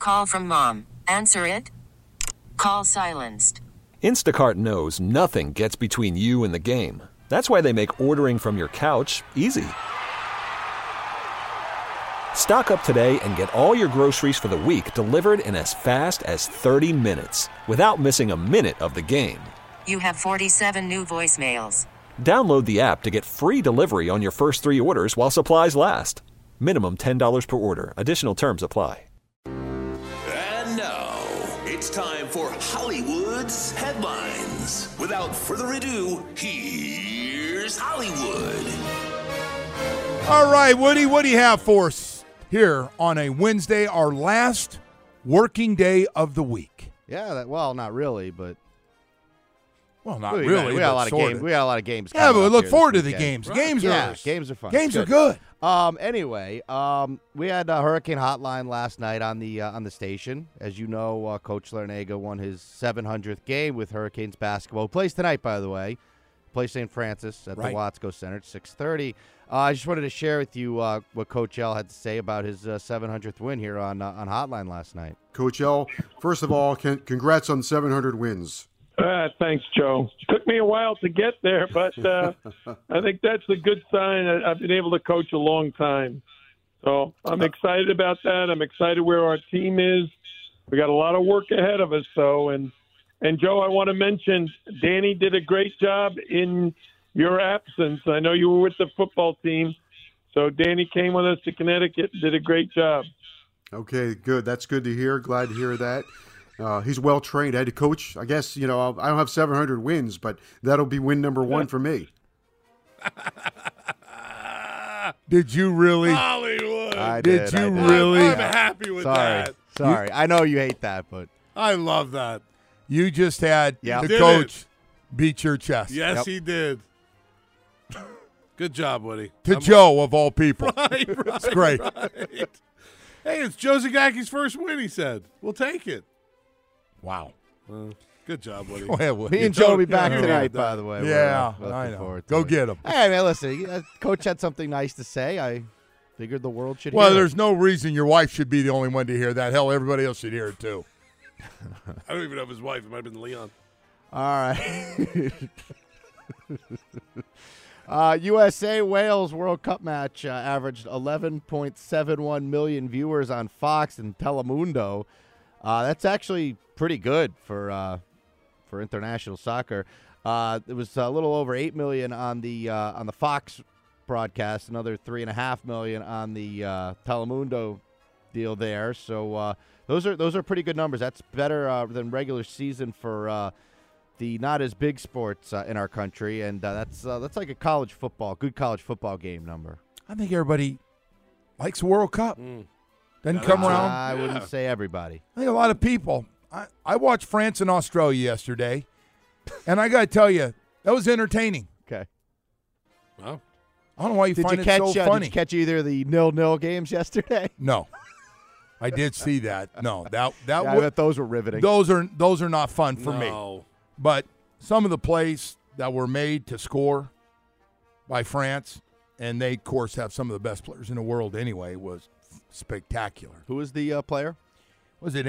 Call from mom. Answer it. Call silenced. Instacart knows nothing gets between you and the game. That's why they make ordering from your couch easy. Stock up today and get all your groceries for the week delivered in as fast as 30 minutes without missing a minute of the game. You have 47 new voicemails. Download the app to get free delivery on your first 3 orders while supplies last. Minimum $10 per order. Additional terms apply. And now, it's time for Hollywood's headlines. Without further ado, here's Hollywood. All right, Woody, what do you have for us here on a Wednesday, our last working day of the week? Yeah, well, not really, but well, not really. We got a lot of games. We got a lot of games. Yeah, but we look forward to the weekend. games. Games games are fun. Games are good. Anyway, we had a Hurricane Hotline last night on the station. As you know, Coach Larnaga won his 700th game with Hurricanes basketball. Plays tonight, by the way. Plays St. Francis at the Watsco Center at 6:30. I just wanted to share with you what Coach L had to say about his 700th win here on Hotline last night. Coach L, first of all, congrats on 700 wins. Thanks, Joe. Took me a while to get there, but I think that's a good sign. I've been able to coach a long time. So I'm excited about that. I'm excited where our team is. We got a lot of work ahead of us, though. And Joe, I want to mention Danny did a great job in your absence. I know you were with the football team. So Danny came with us to Connecticut and did a great job. Okay, good. That's good to hear. Glad to hear that. He's well-trained. I had to coach. I guess, I don't have 700 wins, but that'll be win number 1 for me. Did you really? Hollywood. Did you really? I'm happy with that. Sorry. I know you hate that, but I love that. You just had the Did coach beat your chest. Yes, he did. Good job, Woody. To Joe, of all people. Right. It's great. Right. Hey, it's Joe Zagaki's first win, he said. We'll take it. Wow. Good job, Woody. Go ahead, Woody. me and Joe will be back tonight, by the way. Yeah, We're I looking know. forward to Go it. get him. Hey, man, listen. Coach had something nice to say. I figured the world should Well, hear there's it. no reason your wife should be the only one to hear that. Hell, everybody else should hear it, too. I don't even know if his wife. It might have been Leon. All right. USA-Wales World Cup match averaged 11.71 million viewers on Fox and Telemundo. That's actually pretty good for international soccer. It was a little over 8 million on the Fox broadcast, another 3.5 million on the Telemundo deal there. So those are pretty good numbers. That's better than regular season for the not as big sports in our country, and that's like a good college football game number. I think everybody likes the World Cup. Doesn't come around. I wouldn't say everybody. I think a lot of people. I watched France and Australia yesterday, and I got to tell you, that was entertaining. Okay. Well, I don't know why you find it so funny. Did you catch either of the 0-0 games yesterday? No. I did see that. No, that I bet those were riveting. Those are not fun for me. no. But some of the plays that were made to score by France, and they, of course, have some of the best players in the world anyway, was spectacular. Who was the player? Was it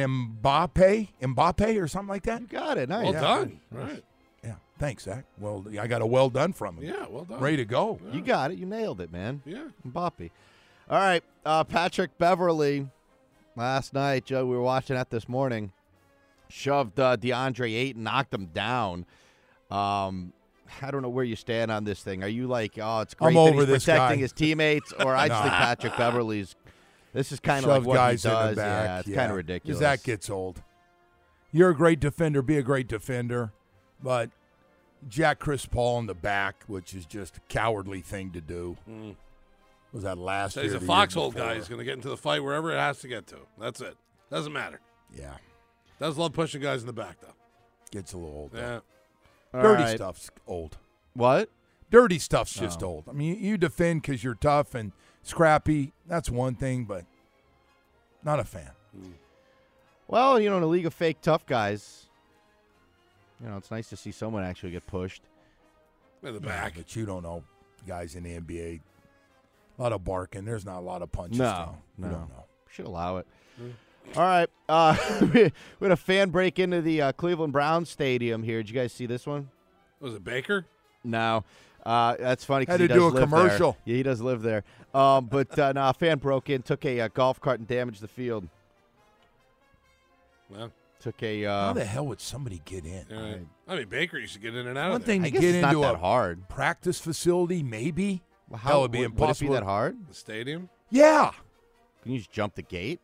Mbappe or something like that? You got it. Nice. Well done. Right. Yeah. Thanks, Zach. Well, I got a well done from him. Yeah, well done. Ready to go. You got it. You nailed it, man. Yeah. Mbappe. All right. Patrick Beverly, last night, Joe, we were watching that this morning, shoved DeAndre Ayton, knocked him down. I don't know where you stand on this thing. Are you like, oh, it's great I'm that over he's this protecting guy. his teammates? Or I just think Patrick Beverly's, this is kind of like Shove what guys he does. in the back. Yeah, it's kind of ridiculous. That gets old. You're a great defender. Be a great defender. But Jack Chris Paul in the back, which is just a cowardly thing to do. Was that last So year? he's a the year foxhole before? guy. He's going to get into the fight wherever it has to get to. That's it. Doesn't matter. Yeah. Does love pushing guys in the back, though. Gets a little old. Yeah. All Dirty right. stuff's old. What? Dirty stuff's just old. I mean, you defend because you're tough and scrappy. That's one thing, but not a fan. Well, in a league of fake tough guys, it's nice to see someone actually get pushed. In the Yeah, back. but you don't know guys in the NBA. A lot of barking. There's not a lot of punches. No. You don't know. Should allow it. All right. We had a fan break into the Cleveland Browns stadium here. Did you guys see this one? Was it Baker? No. That's funny because Had he to does do a live commercial. there. Yeah, he does live there. But a fan broke in, took a golf cart and damaged the field. Well, Took a. How the hell would somebody get in? right. I mean, Baker used to get in and out One of there. thing I to guess get it's into not that a hard. practice facility, maybe. Well, Hell, it'd be would it impossible. be that hard? The stadium? Yeah. Can you just jump the gate?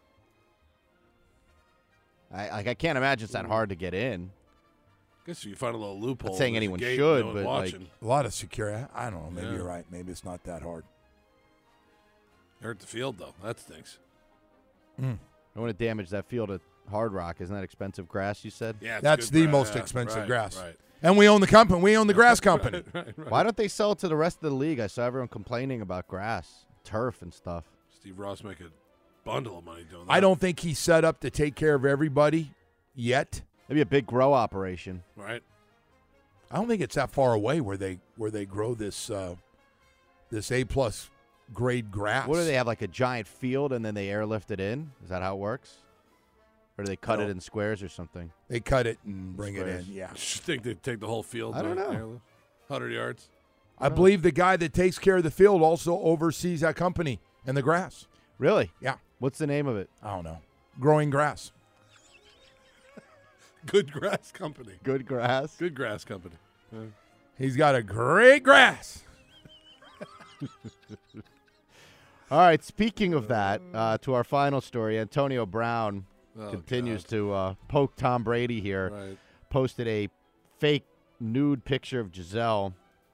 I can't imagine it's that hard to get in. Guess you find a little loophole. Not saying There's a anyone gate, should, no one but, watching. A lot of security. I don't know. Maybe Yeah. you're right. Maybe it's not that hard. Hurt the field, though. That stinks. I want to damage that field at Hard Rock. Isn't that expensive grass, you said? Yeah, it's That's good the grass. most Yeah, expensive right, grass. Right. And we own the company. We own the grass company. Right. Why don't they sell it to the rest of the league? I saw everyone complaining about grass, turf, and stuff. Steve Ross make a bundle of money doing that. I don't think he's set up to take care of everybody yet. Maybe a big grow operation. Right. I don't think it's that far away where they grow this this A+ grade grass. What do they have, like a giant field and then they airlift it in? Is that how it works? Or do they cut it in squares or something? They cut it and bring it Squares. in. Yeah. You think they'd take the whole field? I don't know. 100 yards. I believe the guy that takes care of the field also oversees that company and the grass. Really? Yeah. What's the name of it? I don't know. Growing grass. Good grass company. Good Grass? Good grass company. He's got a great grass. All right, speaking of that, to our final story, Antonio Brown continues to poke Tom Brady here. Right. Posted a fake nude picture of Giselle.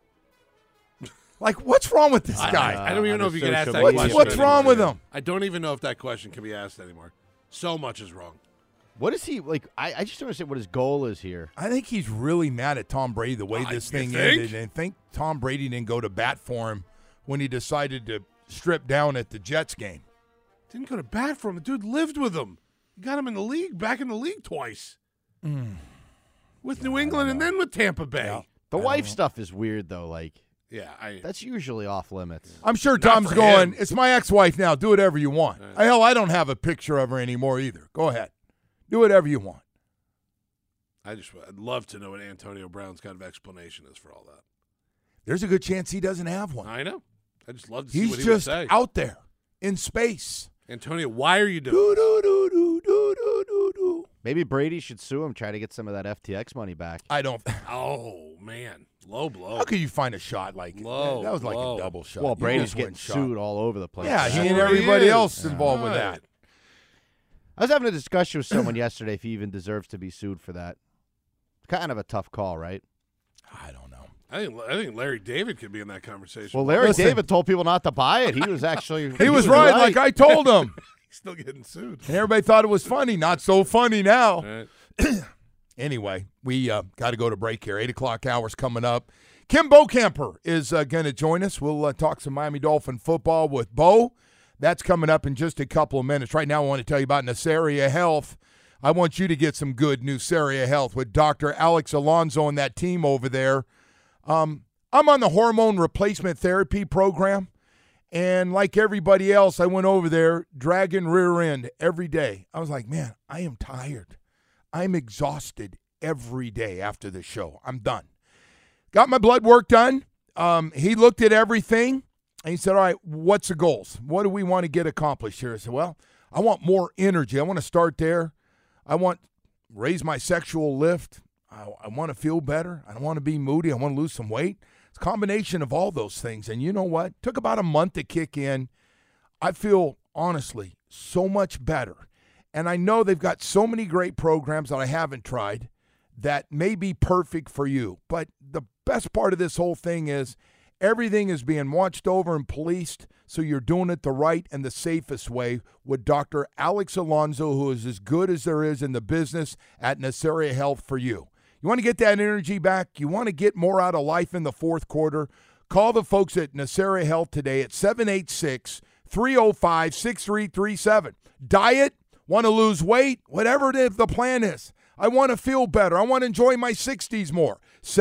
Like, what's wrong with this guy? I don't even on know if his you can ask social that media. question. What's wrong anymore. with him? I don't even know if that question can be asked anymore. So much is wrong. What is he like? I just don't understand what his goal is here. I think he's really mad at Tom Brady the way this You thing think? ended, and think Tom Brady didn't go to bat for him when he decided to strip down at the Jets game. Didn't go to bat for him. The dude lived with him. You got him in the league, back in the league twice. With New England and then with Tampa Bay. Yeah. The wife stuff is weird though. Like Yeah, that's usually off limits. I'm sure Not Tom's for going, him. it's my ex-wife now. Do whatever you want. Hell, I don't have a picture of her anymore either. Go ahead. Do whatever you want. I'd love to know what Antonio Brown's kind of explanation is for all that. There's a good chance he doesn't have one. I know. I just love to see He's what he would just say. out there in space. Antonio, why are you doing Do, this? do, do, do, do, do, do, do. Maybe Brady should sue him, try to get some of that FTX money back. I don't. Oh, man. Low blow. How could you find a shot like Low, that? Was like low. a double shot. Well, You Brady's just getting went shot. sued all over the place. Yeah, he Sure and he everybody is. else involved with Right. that. I was having a discussion with someone yesterday if he even deserves to be sued for that. Kind of a tough call, right? I don't know. I think Larry David could be in that conversation. Well, Larry Listen. David told people not to buy it. He was actually He was right, like I told him. He's still getting sued. And everybody thought it was funny. Not so funny now. Right. Anyway, we got to go to break here. 8 o'clock hour's coming up. Kim Bokamper is going to join us. We'll talk some Miami Dolphin football with Bo. That's coming up in just a couple of minutes. Right now, I want to tell you about Nesaria Health. I want you to get some good Nesaria Health with Dr. Alex Alonso and that team over there. I'm on the hormone replacement therapy program. And like everybody else, I went over there dragging rear end every day. I was like, man, I am tired. I'm exhausted every day after the show. I'm done. Got my blood work done. He looked at everything, and he said, all right, what's the goals? What do we want to get accomplished here? I said, well, I want more energy. I want to start there. I want to raise my sexual lift. I want to feel better. I don't want to be moody. I want to lose some weight. It's a combination of all those things. And you know what? Took about a month to kick in. I feel, honestly, so much better. And I know they've got so many great programs that I haven't tried that may be perfect for you. But the best part of this whole thing is everything is being watched over and policed, so you're doing it the right and the safest way with Dr. Alex Alonso, who is as good as there is in the business at Nesaria Health for you. You want to get that energy back? You want to get more out of life in the fourth quarter? Call the folks at Nesaria Health today at 786-305-6337. Diet? Want to lose weight? Whatever the plan is. I want to feel better. I want to enjoy my 60s more.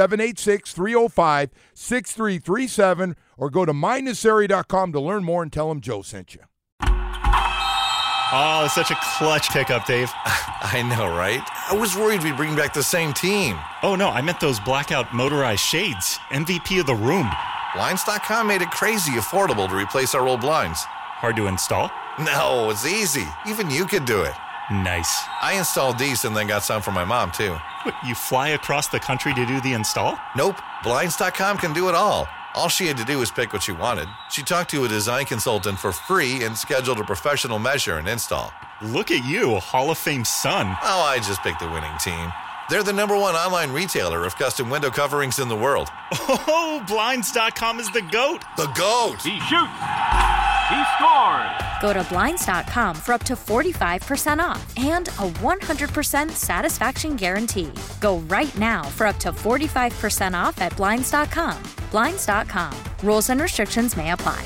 786-305-6337 or go to mynesaria.com to learn more and tell them Joe sent you. Oh, such a clutch pickup, Dave. I know, right? I was worried we'd bring back the same team. Oh, no, I meant those blackout motorized shades. MVP of the room. Blinds.com made it crazy affordable to replace our old blinds. Hard to install? No, it's easy. Even you could do it. Nice. I installed these and then got some for my mom, too. What, you fly across the country to do the install? Nope. Blinds.com can do it all. All she had to do was pick what she wanted. She talked to a design consultant for free and scheduled a professional measure and install. Look at you, Hall of Fame son. Oh, I just picked the winning team. They're the #1 online retailer of custom window coverings in the world. Oh, Blinds.com is the GOAT. The GOAT. He shoots. He scores. Go to Blinds.com for up to 45% off and a 100% satisfaction guarantee. Go right now for up to 45% off at Blinds.com. Blinds.com. Rules and restrictions may apply.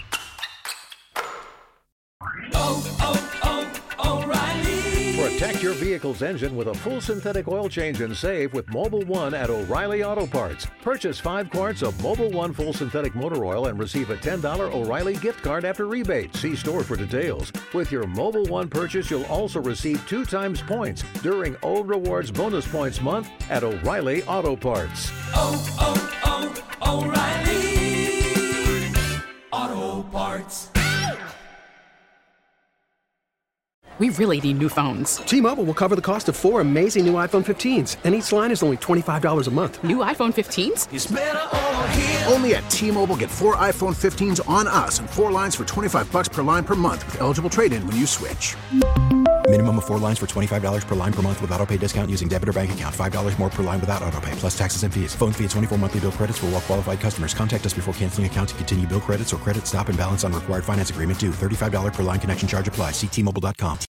Protect your vehicle's engine with a full synthetic oil change and save with Mobil 1 at O'Reilly Auto Parts. Purchase 5 quarts of Mobil 1 full synthetic motor oil and receive a $10 O'Reilly gift card after rebate. See store for details. With your Mobil 1 purchase, you'll also receive 2 times points during O Rewards Bonus Points Month at O'Reilly Auto Parts. O'Reilly Auto Parts. We really need new phones. T-Mobile will cover the cost of 4 amazing new iPhone 15s, and each line is only $25 a month. New iPhone 15s? It's better over here. Only at T-Mobile, get 4 iPhone 15s on us and 4 lines for $25 per line per month with eligible trade-in when you switch. Minimum of 4 lines for $25 per line per month with autopay discount using debit or bank account. $5 more per line without autopay, plus taxes and fees. Phone fee at 24 monthly bill credits for well-qualified customers. Contact us before canceling account to continue bill credits or credit stop and balance on required finance agreement due. $35 per line connection charge applies. See T-Mobile.com.